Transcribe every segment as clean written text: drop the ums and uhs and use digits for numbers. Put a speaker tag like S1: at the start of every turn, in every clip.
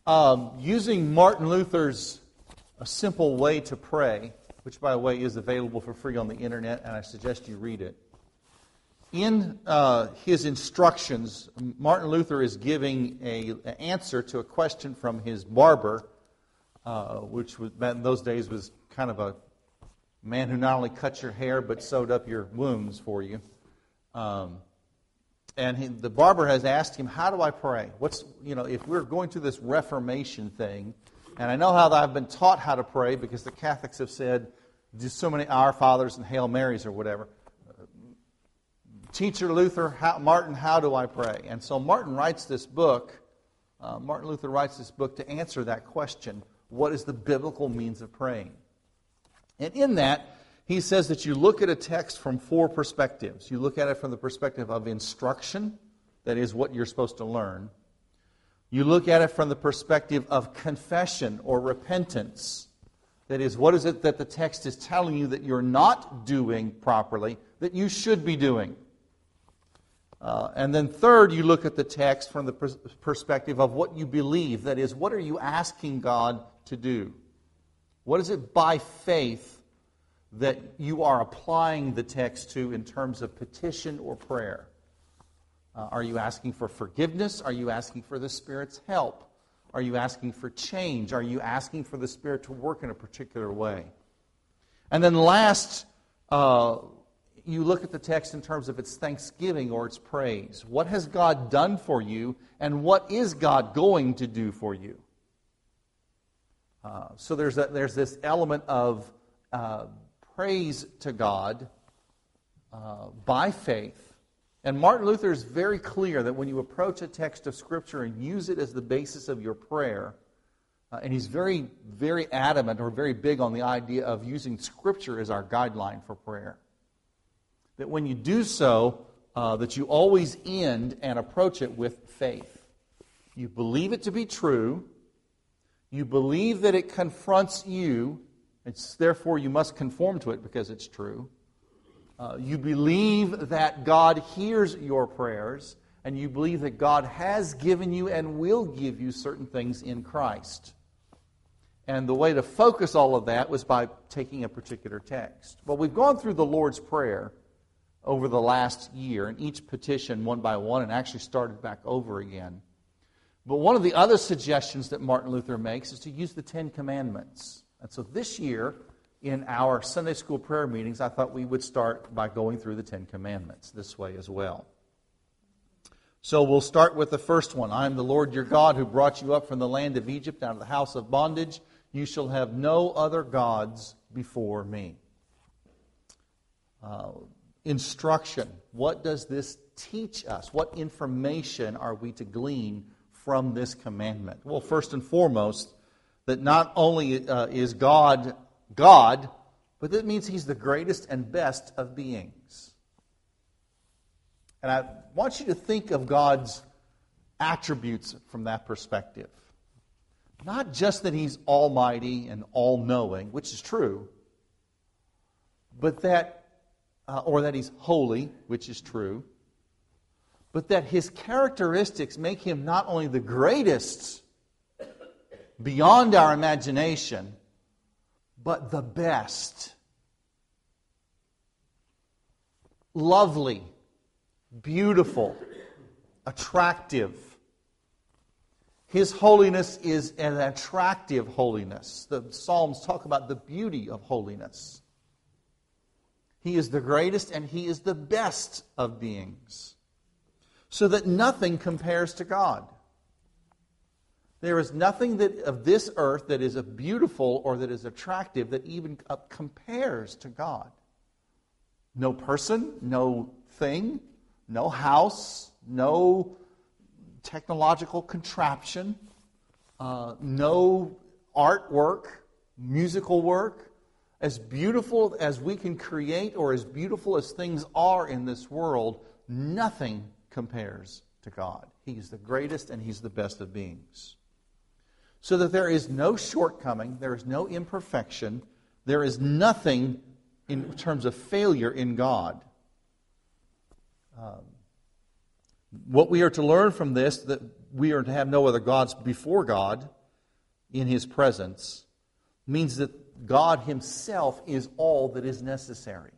S1: Using Martin Luther's A Simple Way to Pray, which, by the way, is available for free on the internet, and I suggest you read it. In his instructions, Martin Luther is giving an answer to a question from his barber, which was, in those days was kind of a man who not only cut your hair but sewed up your wounds for you. The barber has asked him, "How do I pray? If we're going through this Reformation thing, and I know how I've been taught how to pray because the Catholics have said do so many Our Fathers and Hail Marys or whatever. Teacher Luther, Martin, how do I pray?" And so Martin writes this book. Martin Luther writes this book to answer that question: what is the biblical means of praying? And in that, he says that you look at a text from four perspectives. You look at it from the perspective of instruction, that is what you're supposed to learn. You look at it from the perspective of confession or repentance. That is, what is it that the text is telling you that you're not doing properly, that you should be doing? And then third, you look at the text from the perspective of what you believe. That is, what are you asking God to do? What is it by faith that you are applying the text to in terms of petition or prayer? Are you asking for forgiveness? Are you asking for the Spirit's help? Are you asking for change? Are you asking for the Spirit to work in a particular way? And then last, you look at the text in terms of its thanksgiving or its praise. What has God done for you, and what is God going to do for you? So there's this element of praise to God by faith. And Martin Luther is very clear that when you approach a text of Scripture and use it as the basis of your prayer, and he's very, very adamant or very big on the idea of using Scripture as our guideline for prayer. That when you do so, that you always end and approach it with faith. You believe it to be true. You believe that it confronts you. Therefore, you must conform to it because it's true. You believe that God hears your prayers, and you believe that God has given you and will give you certain things in Christ. And the way to focus all of that was by taking a particular text. Well, we've gone through the Lord's Prayer over the last year, and each petition one by one, and actually started back over again. But one of the other suggestions that Martin Luther makes is to use the Ten Commandments. And so this year, in our Sunday school prayer meetings, I thought we would start by going through the Ten Commandments this way as well. So we'll start with the first one. "I am the Lord your God who brought you up from the land of Egypt out of the house of bondage. You shall have no other gods before me." Instruction. What does this teach us? What information are we to glean from this commandment? Well, first and foremost, that not only is God God, but that means He's the greatest and best of beings. And I want you to think of God's attributes from that perspective. Not just that He's almighty and all-knowing, which is true, but that, or that He's holy, which is true, but that His characteristics make Him not only the greatest beyond our imagination, but the best. Lovely, beautiful, attractive. His holiness is an attractive holiness. The Psalms talk about the beauty of holiness. He is the greatest and He is the best of beings. So that nothing compares to God. There is nothing of this earth that is beautiful or that is attractive that even compares to God. No person, no thing, no house, no technological contraption, no artwork, musical work, as beautiful as we can create or as beautiful as things are in this world, nothing compares to God. He's the greatest and He's the best of beings. So that there is no shortcoming, there is no imperfection, there is nothing in terms of failure in God. What we are to learn from this, that we are to have no other gods before God in His presence means that God Himself is all that is necessary.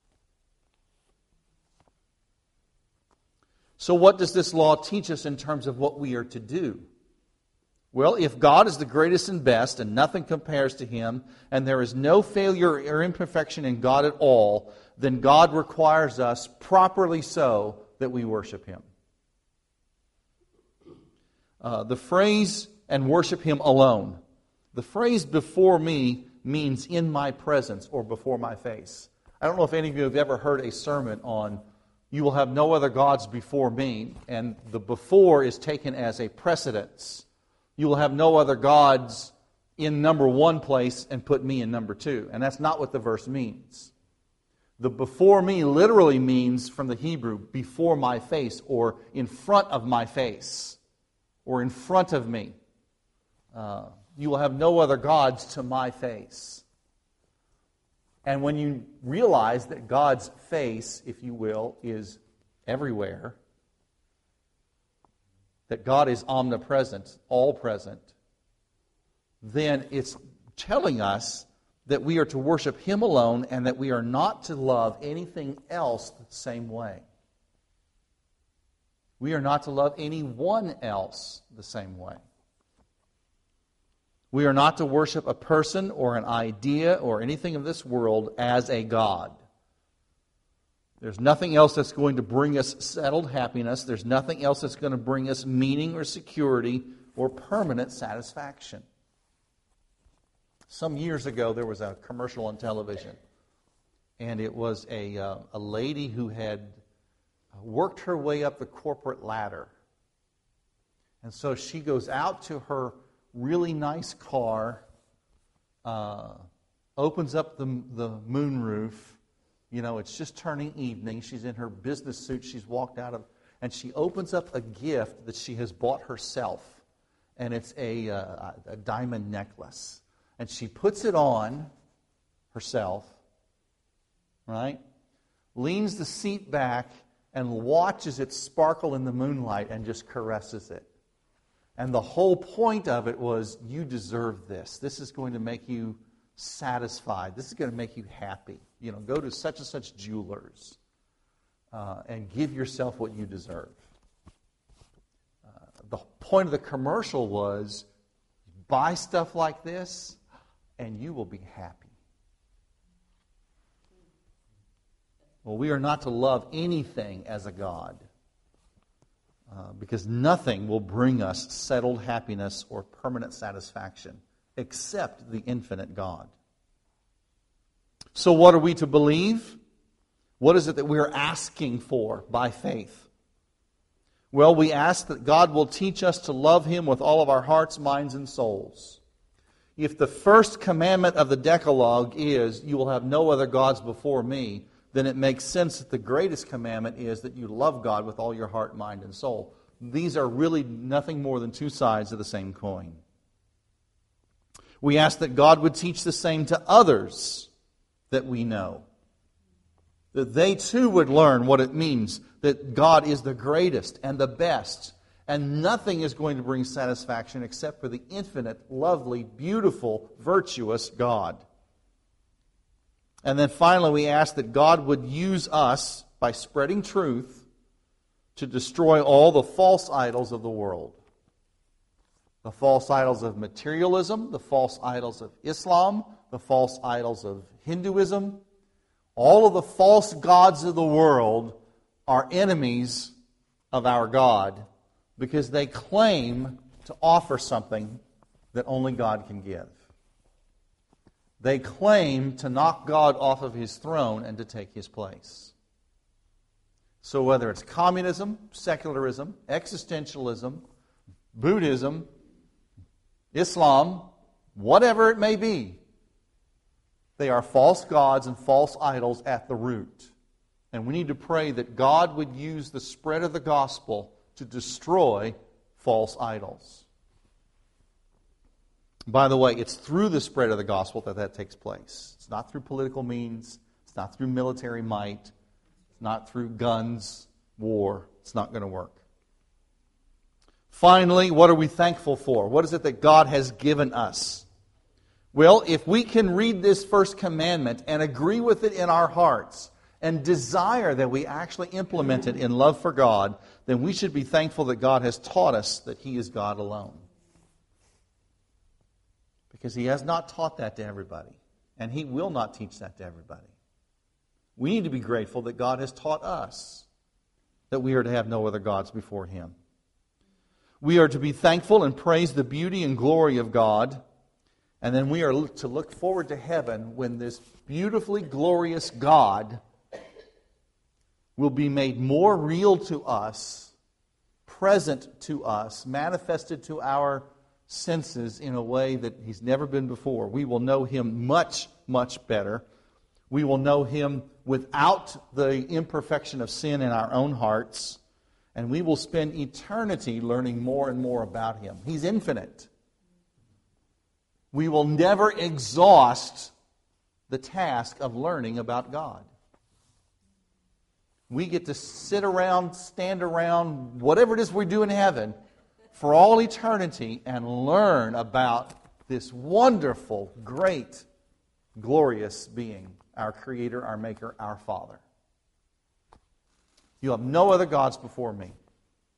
S1: So what does this law teach us in terms of what we are to do? Well, if God is the greatest and best and nothing compares to Him, and there is no failure or imperfection in God at all, then God requires us, properly so, that we worship Him. The phrase, and worship Him alone. The phrase before me means in my presence or before my face. I don't know if any of you have ever heard a sermon on you will have no other gods before me, and the before is taken as a precedence. You will have no other gods in number one place and put me in number two. And that's not what the verse means. The before me literally means, from the Hebrew, before my face or in front of my face or in front of me. You will have no other gods to my face. And when you realize that God's face, if you will, is everywhere, that God is omnipresent, all present, then it's telling us that we are to worship Him alone and that we are not to love anything else the same way. We are not to love anyone else the same way. We are not to worship a person or an idea or anything of this world as a god. There's nothing else that's going to bring us settled happiness. There's nothing else that's going to bring us meaning or security or permanent satisfaction. Some years ago, there was a commercial on television, and it was a lady who had worked her way up the corporate ladder. And so she goes out to her really nice car, opens up the moonroof. You know, it's just turning evening. She's in her business suit she's walked out of, and she opens up a gift that she has bought herself. And it's a diamond necklace. And she puts it on herself, right? Leans the seat back and watches it sparkle in the moonlight and just caresses it. And the whole point of it was, you deserve this. This is going to make you satisfied. This is going to make you happy. You know, go to such and such jewelers and give yourself what you deserve. The point of the commercial was, buy stuff like this and you will be happy. Well, we are not to love anything as a god. Because nothing will bring us settled happiness or permanent satisfaction except the infinite God. So what are we to believe? What is it that we are asking for by faith? Well, we ask that God will teach us to love Him with all of our hearts, minds, and souls. If the first commandment of the Decalogue is, you will have no other gods before me, then it makes sense that the greatest commandment is that you love God with all your heart, mind, and soul. These are really nothing more than two sides of the same coin. We ask that God would teach the same to others that we know. That they too would learn what it means that God is the greatest and the best, and nothing is going to bring satisfaction except for the infinite, lovely, beautiful, virtuous God. And then finally, we ask that God would use us by spreading truth to destroy all the false idols of the world. The false idols of materialism, the false idols of Islam, the false idols of Hinduism. All of the false gods of the world are enemies of our God because they claim to offer something that only God can give. They claim to knock God off of His throne and to take His place. So whether it's communism, secularism, existentialism, Buddhism, Islam, whatever it may be, they are false gods and false idols at the root. And we need to pray that God would use the spread of the gospel to destroy false idols. By the way, it's through the spread of the gospel that takes place. It's not through political means. It's not through military might. It's not through guns, war. It's not going to work. Finally, what are we thankful for? What is it that God has given us? Well, if we can read this first commandment and agree with it in our hearts and desire that we actually implement it in love for God, then we should be thankful that God has taught us that He is God alone. Because He has not taught that to everybody, and He will not teach that to everybody. We need to be grateful that God has taught us that we are to have no other gods before Him. We are to be thankful and praise the beauty and glory of God. And then we are to look forward to heaven when this beautifully glorious God will be made more real to us, present to us, manifested to our senses in a way that He's never been before. We will know Him much, much better. We will know Him without the imperfection of sin in our own hearts. And we will spend eternity learning more and more about Him. He's infinite. We will never exhaust the task of learning about God. We get to sit around, stand around, whatever it is we do in heaven, for all eternity and learn about this wonderful, great, glorious being, our Creator, our Maker, our Father. You have no other gods before me.